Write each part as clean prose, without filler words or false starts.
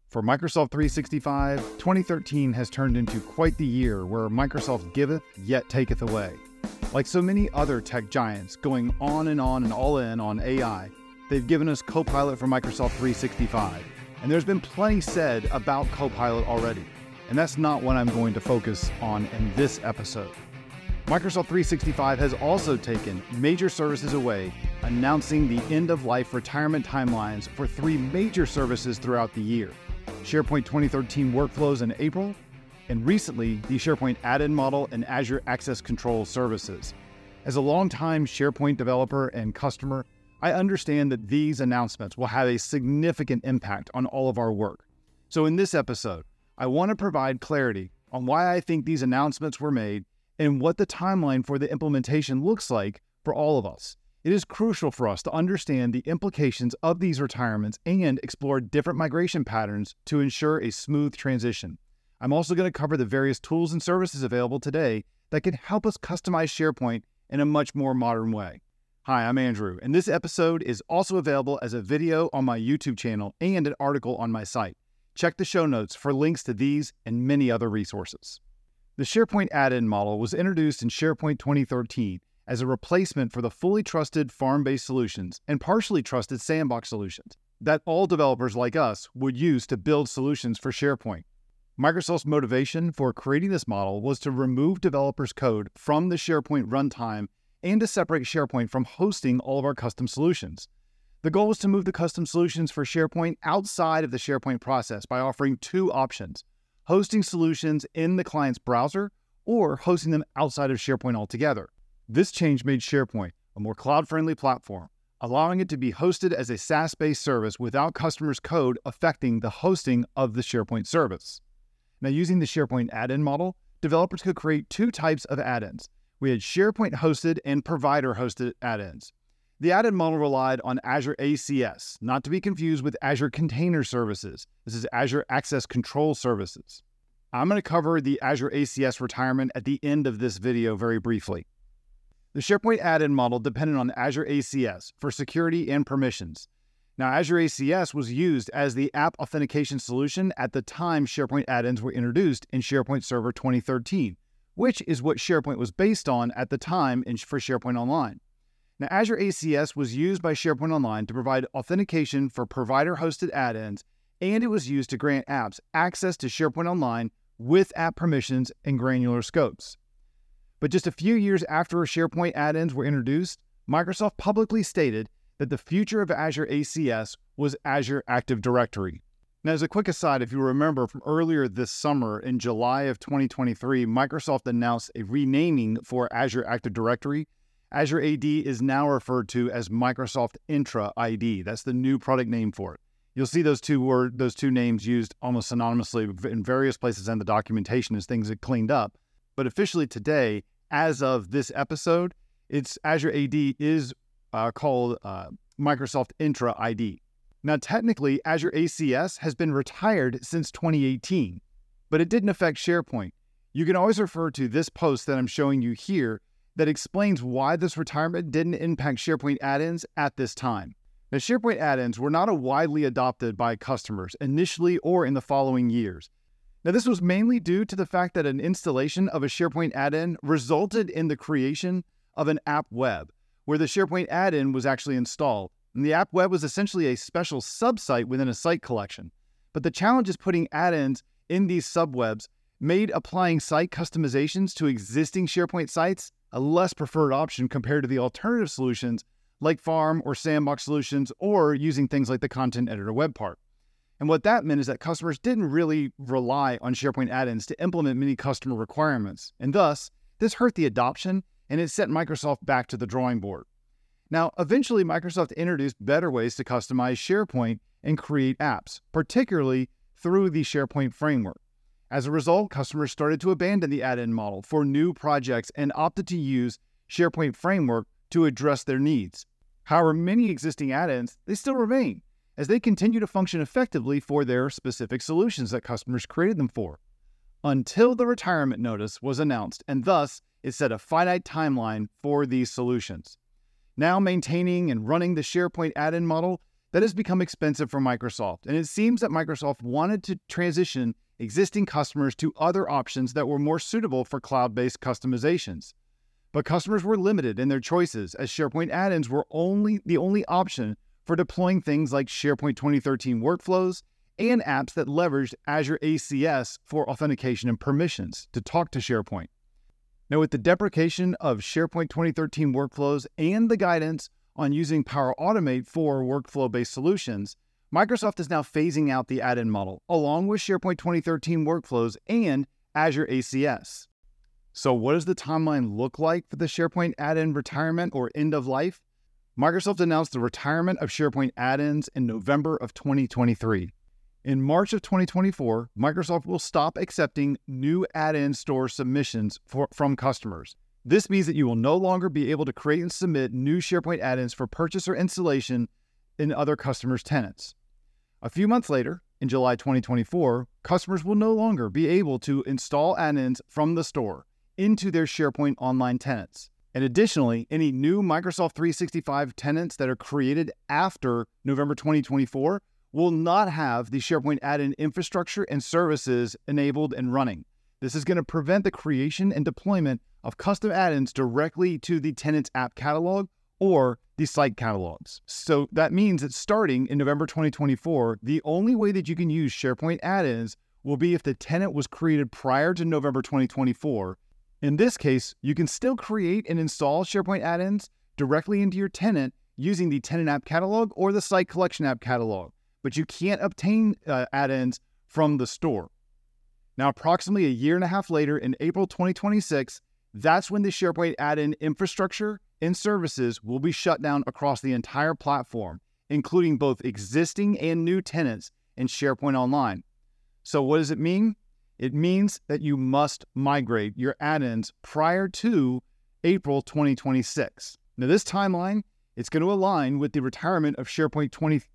For Microsoft 365, 2013 has turned into quite the year where Microsoft giveth yet taketh away. Like so many other tech giants going on and all in on AI, they've given us Copilot for Microsoft 365. And there's been plenty said about Copilot already. And that's not what I'm going to focus on in this episode. Microsoft 365 has also taken major services away, announcing the end-of-life retirement timelines for 3 major services throughout the year. SharePoint 2013 workflows in April, and recently the SharePoint add-in model and Azure Access Control services. As a longtime SharePoint developer and customer, I understand that these announcements will have a significant impact on all of our work. So in this episode, I want to provide clarity on why I think these announcements were made and what the timeline for the implementation looks like for all of us. It is crucial for us to understand the implications of these retirements and explore different migration patterns to ensure a smooth transition. I'm also going to cover the various tools and services available today that can help us customize SharePoint in a much more modern way. Hi, I'm Andrew, and this episode is also available as a video on my YouTube channel and an article on my site. Check the show notes for links to these and many other resources. The SharePoint add-in model was introduced in SharePoint 2013 as a replacement for the fully trusted farm-based solutions and partially trusted sandbox solutions that all developers like us would use to build solutions for SharePoint. Microsoft's motivation for creating this model was to remove developers' code from the SharePoint runtime and to separate SharePoint from hosting all of our custom solutions. The goal was to move the custom solutions for SharePoint outside of the SharePoint process by offering 2 options: hosting solutions in the client's browser or hosting them outside of SharePoint altogether. This change made SharePoint a more cloud-friendly platform, allowing it to be hosted as a SaaS-based service without customers' code affecting the hosting of the SharePoint service. Now, using the SharePoint add-in model, developers could create 2 types of add-ins. We had SharePoint-hosted and provider-hosted add-ins. The add-in model relied on Azure ACS, not to be confused with Azure Container Services. This is Azure Access Control Services. I'm going to cover the Azure ACS retirement at the end of this video very briefly. The SharePoint add-in model depended on Azure ACS for security and permissions. Now, Azure ACS was used as the app authentication solution at the time SharePoint add-ins were introduced in SharePoint Server 2013, which is what SharePoint was based on at the time for SharePoint Online. Now, Azure ACS was used by SharePoint Online to provide authentication for provider-hosted add-ins, and it was used to grant apps access to SharePoint Online with app permissions and granular scopes. But just a few years after SharePoint add-ins were introduced, Microsoft publicly stated that the future of Azure ACS was Azure Active Directory. Now, as a quick aside, if you remember from earlier this summer, in July of 2023, Microsoft announced a renaming for Azure Active Directory. Azure AD is now referred to as Microsoft Entra ID. That's the new product name for it. You'll see those two names used almost synonymously in various places in the documentation as things get cleaned up. But officially today, as of this episode, it's Azure AD is called Microsoft Entra ID. Now, technically, Azure ACS has been retired since 2018, but it didn't affect SharePoint. You can always refer to this post that I'm showing you here that explains why this retirement didn't impact SharePoint add-ins at this time. Now, SharePoint add-ins were not widely adopted by customers initially or in the following years. Now, this was mainly due to the fact that an installation of a SharePoint add-in resulted in the creation of an app web, where the SharePoint add-in was actually installed. And the app web was essentially a special subsite within a site collection. But the challenge is putting add-ins in these subwebs made applying site customizations to existing SharePoint sites a less preferred option compared to the alternative solutions like Farm or Sandbox solutions, or using things like the Content Editor web part. And what that meant is that customers didn't really rely on SharePoint add-ins to implement many customer requirements. And thus, this hurt the adoption and it set Microsoft back to the drawing board. Now, eventually, Microsoft introduced better ways to customize SharePoint and create apps, particularly through the SharePoint framework. As a result, customers started to abandon the add-in model for new projects and opted to use SharePoint framework to address their needs. However, many existing add-ins, they still remain, as they continue to function effectively for their specific solutions that customers created them for, until the retirement notice was announced, and thus it set a finite timeline for these solutions. Now, maintaining and running the SharePoint add-in model That has become expensive for Microsoft, and it seems that Microsoft wanted to transition existing customers to other options that were more suitable for cloud-based customizations. But customers were limited in their choices, as SharePoint add-ins were the only option for deploying things like SharePoint 2013 workflows and apps that leveraged Azure ACS for authentication and permissions to talk to SharePoint. Now, with the deprecation of SharePoint 2013 workflows and the guidance on using Power Automate for workflow-based solutions, Microsoft is now phasing out the add-in model, along with SharePoint 2013 workflows and Azure ACS. So what does the timeline look like for the SharePoint add-in retirement or end of life? Microsoft announced the retirement of SharePoint add-ins in November of 2023. In March of 2024, Microsoft will stop accepting new add-in store submissions from customers. This means that you will no longer be able to create and submit new SharePoint add-ins for purchase or installation in other customers' tenants. A few months later, in July 2024, customers will no longer be able to install add-ins from the store into their SharePoint Online tenants. And additionally, any new Microsoft 365 tenants that are created after November 2024 will not have the SharePoint add-in infrastructure and services enabled and running. This is going to prevent the creation and deployment of custom add-ins directly to the tenant's app catalog or the site catalogs. So that means that starting in November 2024, the only way that you can use SharePoint add-ins will be if the tenant was created prior to November 2024. In this case, you can still create and install SharePoint add-ins directly into your tenant using the tenant app catalog or the site collection app catalog, but you can't obtain add-ins from the store. Now, approximately a year and a half later, in April 2026, that's when the SharePoint add-in infrastructure and services will be shut down across the entire platform, including both existing and new tenants in SharePoint Online. So what does it mean? It means that you must migrate your add-ins prior to April 2026. Now, this timeline, it's going to align with the retirement of SharePoint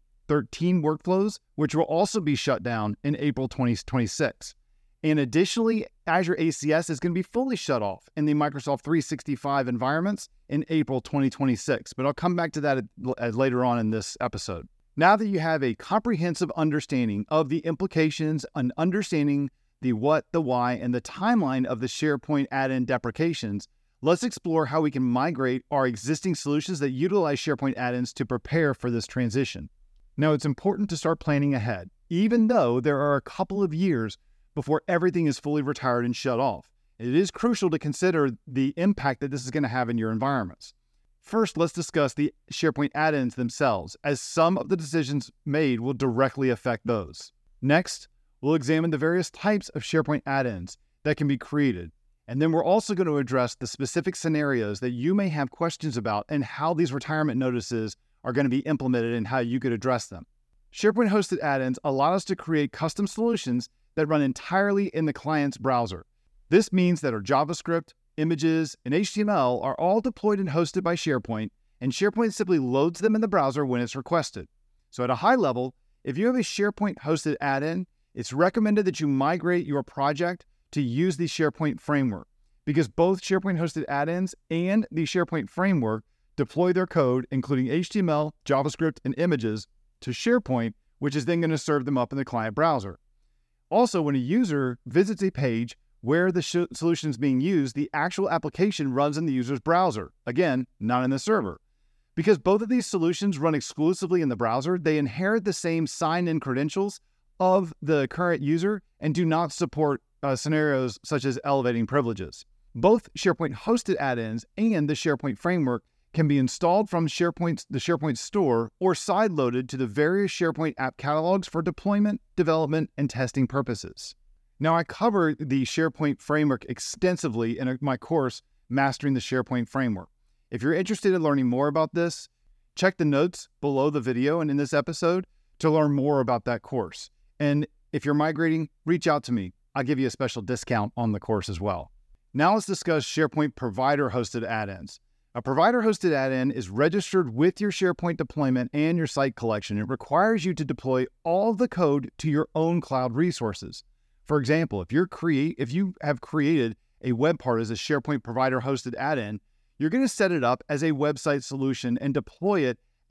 2013 workflows, which will also be shut down in April 2026. And additionally, Azure ACS is going to be fully shut off in the Microsoft 365 environments in April 2026. But I'll come back to that later on in this episode. Now that you have a comprehensive understanding of the implications and understanding the what, the why, and the timeline of the SharePoint add-in deprecations, let's explore how we can migrate our existing solutions that utilize SharePoint add-ins to prepare for this transition. Now, it's important to start planning ahead, even though there are a couple of years before everything is fully retired and shut off. It is crucial to consider the impact that this is going to have in your environments. First, let's discuss the SharePoint add-ins themselves, as some of the decisions made will directly affect those. Next, we'll examine the various types of SharePoint add-ins that can be created. And then we're also going to address the specific scenarios that you may have questions about and how these retirement notices are going to be implemented and how you could address them. SharePoint hosted add-ins allow us to create custom solutions that run entirely in the client's browser. This means that our JavaScript, images, and HTML are all deployed and hosted by SharePoint, and SharePoint simply loads them in the browser when it's requested. So at a high level, if you have a SharePoint hosted add-in, it's recommended that you migrate your project to use the SharePoint framework, because both SharePoint hosted add-ins and the SharePoint framework deploy their code, including HTML, JavaScript, and images, to SharePoint, which is then going to serve them up in the client browser. Also, when a user visits a page where the solution is being used, the actual application runs in the user's browser. Again, not in the server. Because both of these solutions run exclusively in the browser, they inherit the same sign-in credentials of the current user and do not support scenarios such as elevating privileges. Both SharePoint hosted add-ins and the SharePoint framework can be installed from the SharePoint store or sideloaded to the various SharePoint app catalogs for deployment, development, and testing purposes. Now, I cover the SharePoint framework extensively in my course, Mastering the SharePoint Framework. If you're interested in learning more about this, check the notes below the video and in this episode to learn more about that course. And if you're migrating, reach out to me. I'll give you a special discount on the course as well. Now let's discuss SharePoint provider-hosted add-ins. A provider-hosted add-in is registered with your SharePoint deployment and your site collection. It requires you to deploy all of the code to your own cloud resources. For example, if you have created a web part as a SharePoint provider-hosted add-in, you're going to set it up as a website solution and deploy it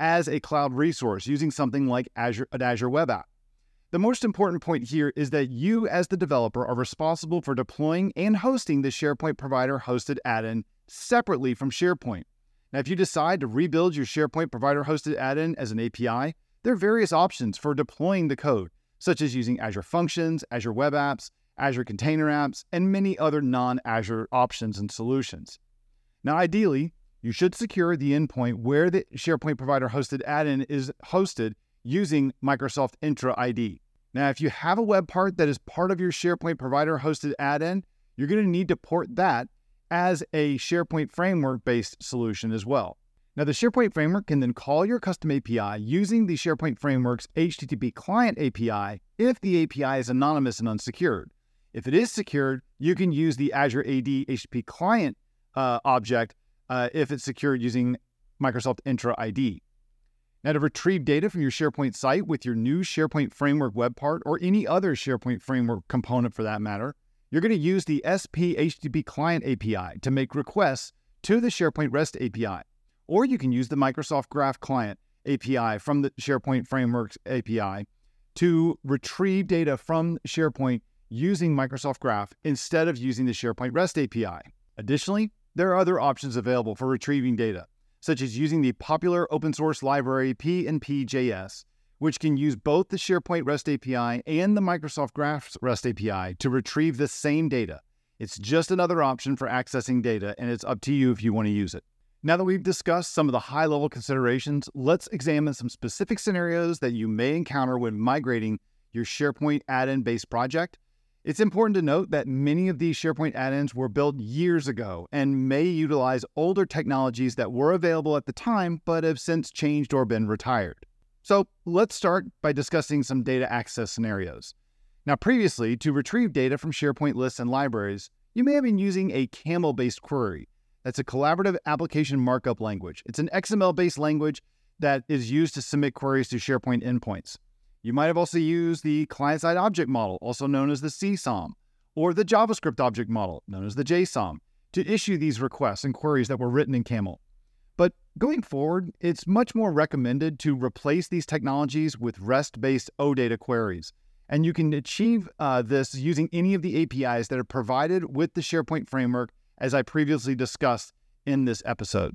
as a cloud resource using something like an Azure Web App. The most important point here is that you as the developer are responsible for deploying and hosting the SharePoint provider hosted add-in separately from SharePoint. Now, if you decide to rebuild your SharePoint provider hosted add-in as an API, there are various options for deploying the code, such as using Azure Functions, Azure Web Apps, Azure Container Apps, and many other non-Azure options and solutions. Now, ideally, you should secure the endpoint where the SharePoint provider hosted add-in is hosted using Microsoft Entra ID. Now, if you have a web part that is part of your SharePoint provider hosted add-in, you're going to need to port that as a SharePoint framework-based solution as well. Now, the SharePoint framework can then call your custom API using the SharePoint framework's HTTP client API if the API is anonymous and unsecured. If it is secured, you can use the Azure AD HTTP client object if it's secured using Microsoft Entra ID. Now, to retrieve data from your SharePoint site with your new SharePoint Framework web part or any other SharePoint Framework component for that matter, you're going to use the SP HTTP Client API to make requests to the SharePoint REST API. Or you can use the Microsoft Graph Client API from the SharePoint Frameworks API to retrieve data from SharePoint using Microsoft Graph instead of using the SharePoint REST API. Additionally, there are other options available for retrieving data, such as using the popular open source library PnP.js, which can use both the SharePoint REST API and the Microsoft Graph REST API to retrieve the same data. It's just another option for accessing data, and it's up to you if you want to use it. Now that we've discussed some of the high-level considerations, let's examine some specific scenarios that you may encounter when migrating your SharePoint add-in-based project. It's important to note that many of these SharePoint add-ins were built years ago and may utilize older technologies that were available at the time but have since changed or been retired. So let's start by discussing some data access scenarios. Now, previously, to retrieve data from SharePoint lists and libraries, you may have been using a CAML-based query. That's a collaborative application markup language. It's an XML-based language that is used to submit queries to SharePoint endpoints. You might have also used the client-side object model, also known as the CSOM, or the JavaScript object model, known as the JSOM, to issue these requests and queries that were written in CAML. But going forward, it's much more recommended to replace these technologies with REST-based OData queries. And you can achieve this using any of the APIs that are provided with the SharePoint framework, as I previously discussed in this episode.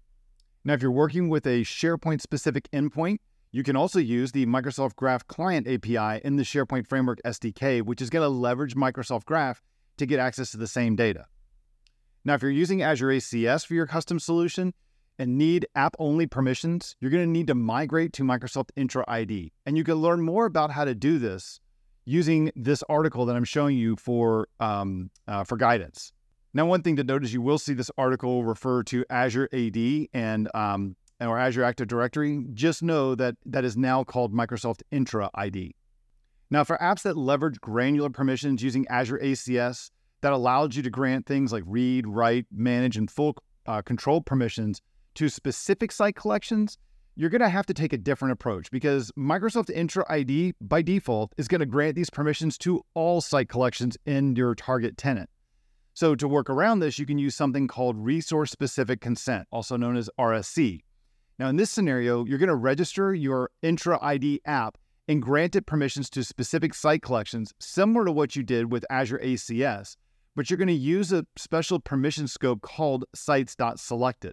Now, if you're working with a SharePoint-specific endpoint, you can also use the Microsoft Graph Client API in the SharePoint Framework SDK, which is going to leverage Microsoft Graph to get access to the same data. Now, if you're using Azure ACS for your custom solution and need app-only permissions, you're going to need to migrate to Microsoft Entra ID. And you can learn more about how to do this using this article that I'm showing you for guidance. Now, one thing to note is you will see this article refer to Azure AD and or Azure Active Directory. Just know that that is now called Microsoft Entra ID. Now, for apps that leverage granular permissions using Azure ACS that allows you to grant things like read, write, manage, and full control permissions to specific site collections, you're going to have to take a different approach because Microsoft Entra ID, by default, is going to grant these permissions to all site collections in your target tenant. So to work around this, you can use something called resource-specific consent, also known as RSC. Now, in this scenario, you're going to register your Entra ID app and grant it permissions to specific site collections, similar to what you did with Azure ACS, but you're going to use a special permission scope called sites.selected.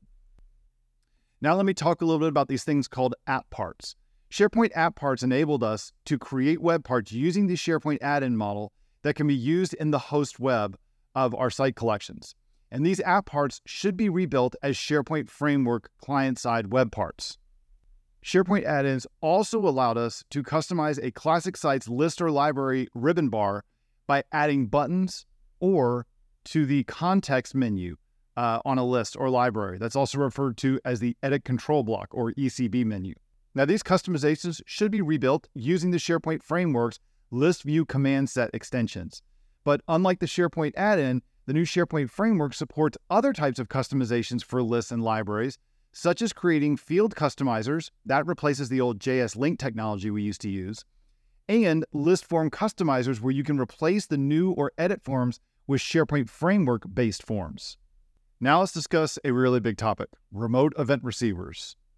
Now, let me talk a little bit about these things called app parts. SharePoint app parts enabled us to create web parts using the SharePoint add-in model that can be used in the host web of our site collections. And these app parts should be rebuilt as SharePoint Framework client-side web parts. SharePoint add-ins also allowed us to customize a classic site's list or library ribbon bar by adding buttons or to the context menu on a list or library. That's also referred to as the Edit Control Block or ECB menu. Now, these customizations should be rebuilt using the SharePoint Framework's List View command set extensions. But unlike the SharePoint add-in, the new SharePoint Framework supports other types of customizations for lists and libraries, such as creating field customizers, that replaces the old JS Link technology we used to use, and list form customizers where you can replace the new or edit forms with SharePoint Framework-based forms. Now let's discuss a really big topic, remote event receivers.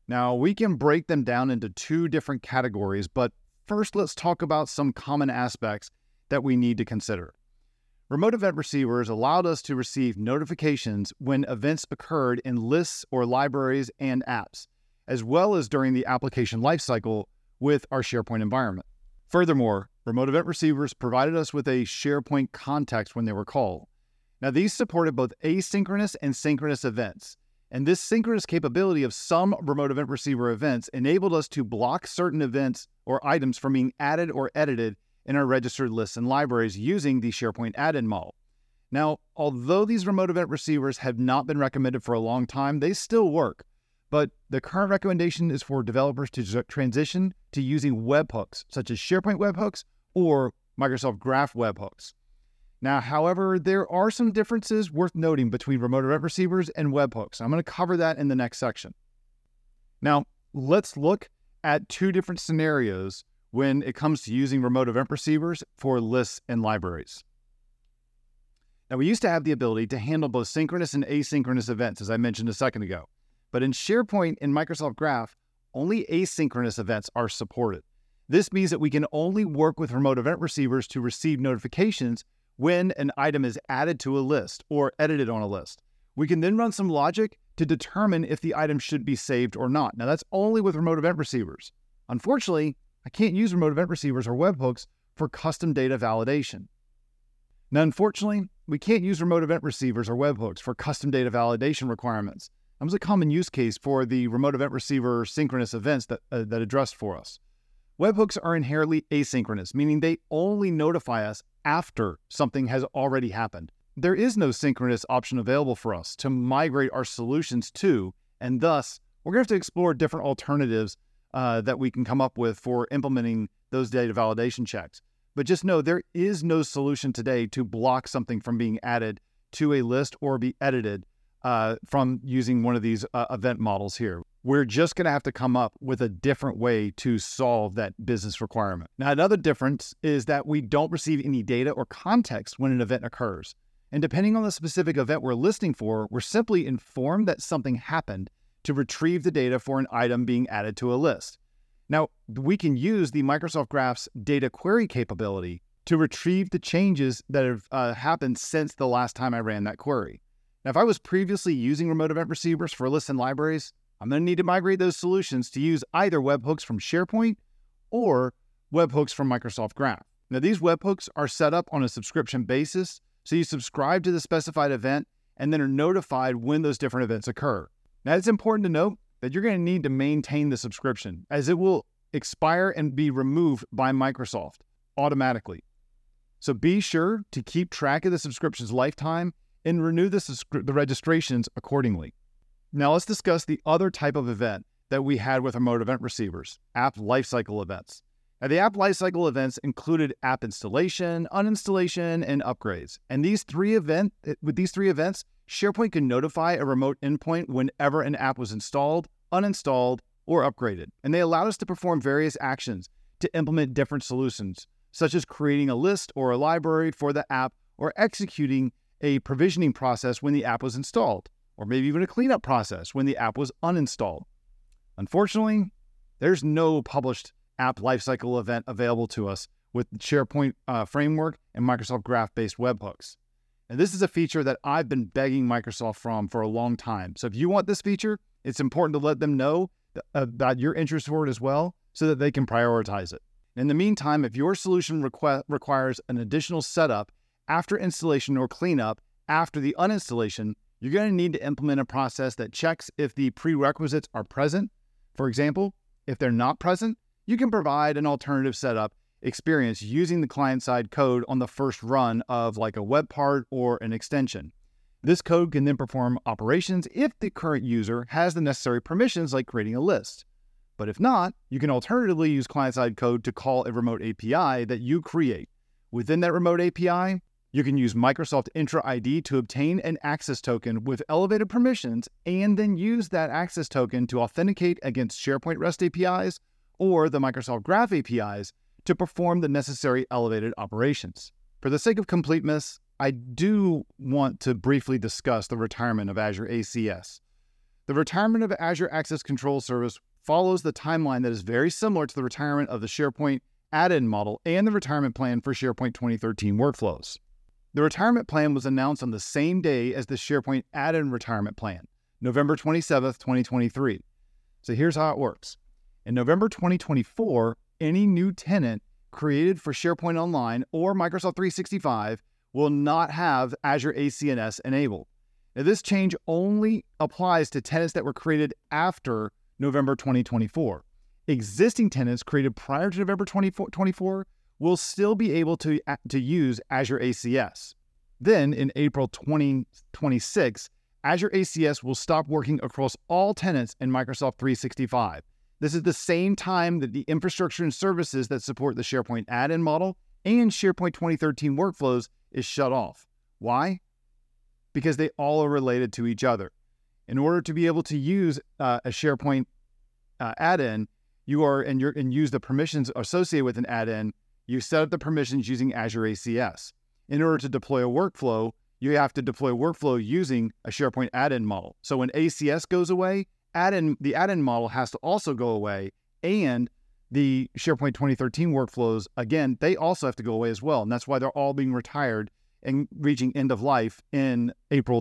Now, we can break them down into two different categories, but first let's talk about some common aspects that we need to consider. Remote event receivers allowed us to receive notifications when events occurred in lists or libraries and apps, as well as during the application lifecycle with our SharePoint environment. Furthermore, remote event receivers provided us with a SharePoint context when they were called. Now, these supported both asynchronous and synchronous events, and this synchronous capability of some remote event receiver events enabled us to block certain events or items from being added or edited in our registered lists and libraries using the SharePoint add-in model. Now, although these remote event receivers have not been recommended for a long time, they still work. But the current recommendation is for developers to transition to using webhooks, such as SharePoint webhooks or Microsoft Graph webhooks. Now, however, there are some differences worth noting between remote event receivers and webhooks. I'm going to cover that in the next section. Now, let's look at two different scenarios when it comes to using remote event receivers for lists and libraries. Now, we used to have the ability to handle both synchronous and asynchronous events, as I mentioned a second ago. But in SharePoint and Microsoft Graph, only asynchronous events are supported. This means that we can only work with remote event receivers to receive notifications when an item is added to a list or edited on a list. We can then run some logic to determine if the item should be saved or not. Now, that's only with remote event receivers. Unfortunately, I can't use remote event receivers or webhooks for custom data validation. Now, unfortunately, we can't use remote event receivers or webhooks for custom data validation requirements. That was a common use case for the remote event receiver synchronous events that addressed for us. Webhooks are inherently asynchronous, meaning they only notify us after something has already happened. There is no synchronous option available for us to migrate our solutions to, and thus, we're going to have to explore different alternatives that we can come up with for implementing those data validation checks. But just know there is no solution today to block something from being added to a list or be edited from using one of these event models here. We're just going to have to come up with a different way to solve that business requirement. Now, another difference is that we don't receive any data or context when an event occurs. And depending on the specific event we're listening for, we're simply informed that something happened to retrieve the data for an item being added to a list. Now, we can use the Microsoft Graph's data query capability to retrieve the changes that have happened since the last time I ran that query. Now, if I was previously using remote event receivers for lists and libraries, I'm going to need to migrate those solutions to use either webhooks from SharePoint or webhooks from Microsoft Graph. Now, these webhooks are set up on a subscription basis, so you subscribe to the specified event and then are notified when those different events occur. Now, it's important to note that you're going to need to maintain the subscription, as it will expire and be removed by Microsoft automatically. So be sure to keep track of the subscription's lifetime and renew the registrations accordingly. Now let's discuss the other type of event that we had with remote event receivers, app lifecycle events. Now, the app lifecycle events included app installation, uninstallation, and upgrades. And with these three events, SharePoint can notify a remote endpoint whenever an app was installed, uninstalled, or upgraded. And they allowed us to perform various actions to implement different solutions, such as creating a list or a library for the app or executing a provisioning process when the app was installed, or maybe even a cleanup process when the app was uninstalled. Unfortunately, there's no published app lifecycle event available to us with the SharePoint framework and Microsoft Graph-based webhooks. And this is a feature that I've been begging Microsoft for a long time. So if you want this feature, it's important to let them know about your interest for it as well, so that they can prioritize it. In the meantime, if your solution requires an additional setup after installation or cleanup after the uninstallation, you're going to need to implement a process that checks if the prerequisites are present. For example, if they're not present, you can provide an alternative setup experience using the client-side code on the first run of like a web part or an extension. This code can then perform operations if the current user has the necessary permissions, like creating a list. But if not, you can alternatively use client-side code to call a remote API that you create. Within that remote API, you can use Microsoft Entra ID to obtain an access token with elevated permissions and then use that access token to authenticate against SharePoint REST APIs or the Microsoft Graph APIs to perform the necessary elevated operations. For the sake of completeness, I do want to briefly discuss the retirement of Azure ACS. The retirement of Azure Access Control Service follows the timeline that is very similar to the retirement of the SharePoint add-in model and the retirement plan for SharePoint 2013 workflows. The retirement plan was announced on the same day as the SharePoint add-in retirement plan, November 27th, 2023. So here's how it works. In November 2024, any new tenant created for SharePoint Online or Microsoft 365 will not have Azure ACNS enabled. Now, this change only applies to tenants that were created after November 2024. Existing tenants created prior to November 2024 will still be able to use Azure ACS. Then, in April 2026, Azure ACS will stop working across all tenants in Microsoft 365. This is the same time that the infrastructure and services that support the SharePoint add-in model and SharePoint 2013 workflows is shut off. Why? Because they all are related to each other. In order to be able to use a SharePoint add-in, and use the permissions associated with an add-in, you set up the permissions using Azure ACS. In order to deploy a workflow, you have to deploy a workflow using a SharePoint add-in model. So when ACS goes away, the add-in model has to also go away, and the SharePoint 2013 workflows, again, they also have to go away as well. And that's why they're all being retired and reaching end of life in April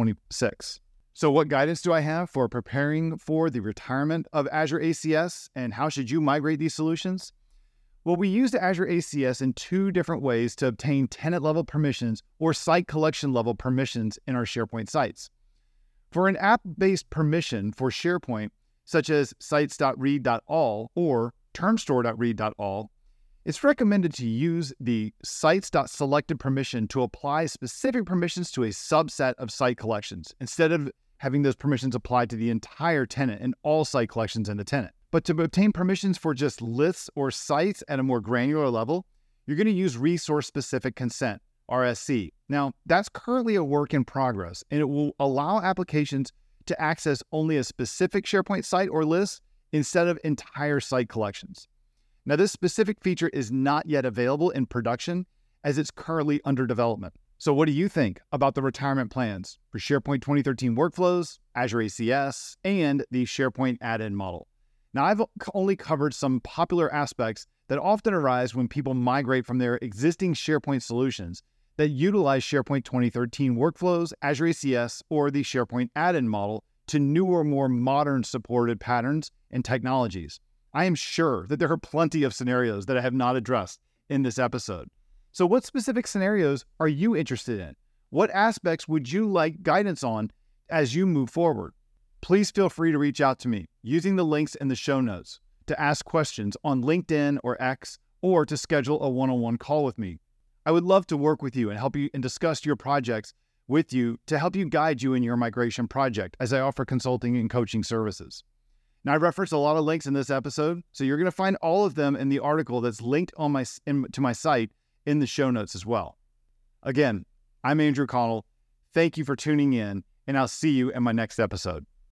2026. So what guidance do I have for preparing for the retirement of Azure ACS, and how should you migrate these solutions? Well, we used Azure ACS in two different ways to obtain tenant-level permissions or site collection-level permissions in our SharePoint sites. For an app-based permission for SharePoint, such as sites.read.all or termstore.read.all, it's recommended to use the sites.selected permission to apply specific permissions to a subset of site collections, instead of having those permissions applied to the entire tenant and all site collections in the tenant. But to obtain permissions for just lists or sites at a more granular level, you're going to use resource-specific consent, RSC. Now, that's currently a work in progress, and it will allow applications to access only a specific SharePoint site or list instead of entire site collections. Now, this specific feature is not yet available in production, as it's currently under development. So what do you think about the retirement plans for SharePoint 2013 workflows, Azure ACS, and the SharePoint add-in model? Now, I've only covered some popular aspects that often arise when people migrate from their existing SharePoint solutions that utilize SharePoint 2013 workflows, Azure ACS, or the SharePoint add-in model to newer, more modern supported patterns and technologies. I am sure that there are plenty of scenarios that I have not addressed in this episode. So what specific scenarios are you interested in? What aspects would you like guidance on as you move forward? Please feel free to reach out to me using the links in the show notes to ask questions on LinkedIn or X, or to schedule a one-on-one call with me. I would love to work with you and help you and discuss your projects with you to help you guide you in your migration project, as I offer consulting and coaching services. Now, I referenced a lot of links in this episode, so you're going to find all of them in the article that's linked on to my site in the show notes as well. Again, I'm Andrew Connell. Thank you for tuning in, and I'll see you in my next episode.